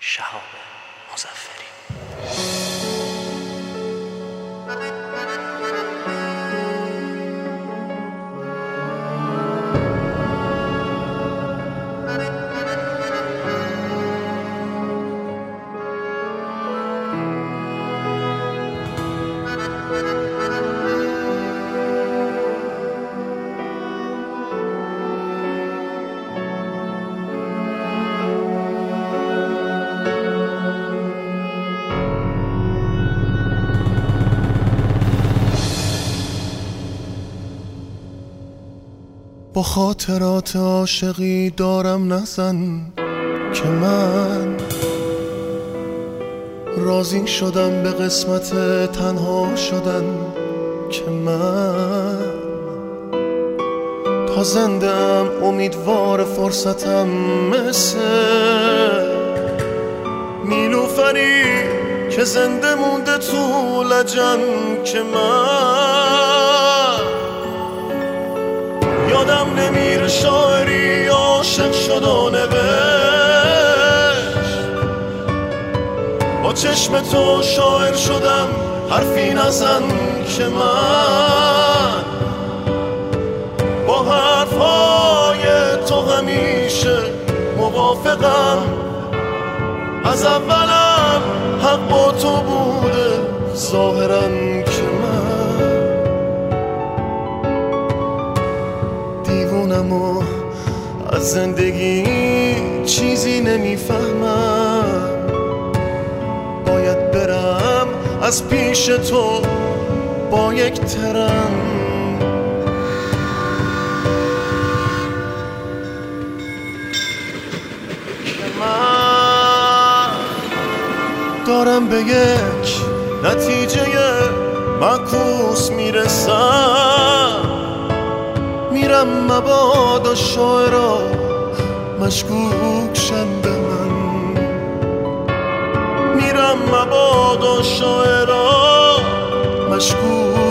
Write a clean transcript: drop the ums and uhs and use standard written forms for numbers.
شهاب مظفری. با خاطرات عاشقی دارم نزن که من راضی شدم به قسمت تنها شدن که من تا زنده‌ام امیدوار فرصتم مثل نیلوفری که زنده مونده تو لجن که من یادم نمیره شاعری عاشق شد و نوشت با چشم تو شاعر شدم حرفی نزن که من با حرفهای تو همیشه موافقم از اولم حق با تو بوده ظاهرا که من دیوونم و از زندگی چیزی نمیفهمم باید برم از پیش تو با یک ترن که من دارم به یک نتیجه معکوس میرسم میرم مبادا شاعرها مشکوک شن به من میرم مبادا شاعرها مشکوک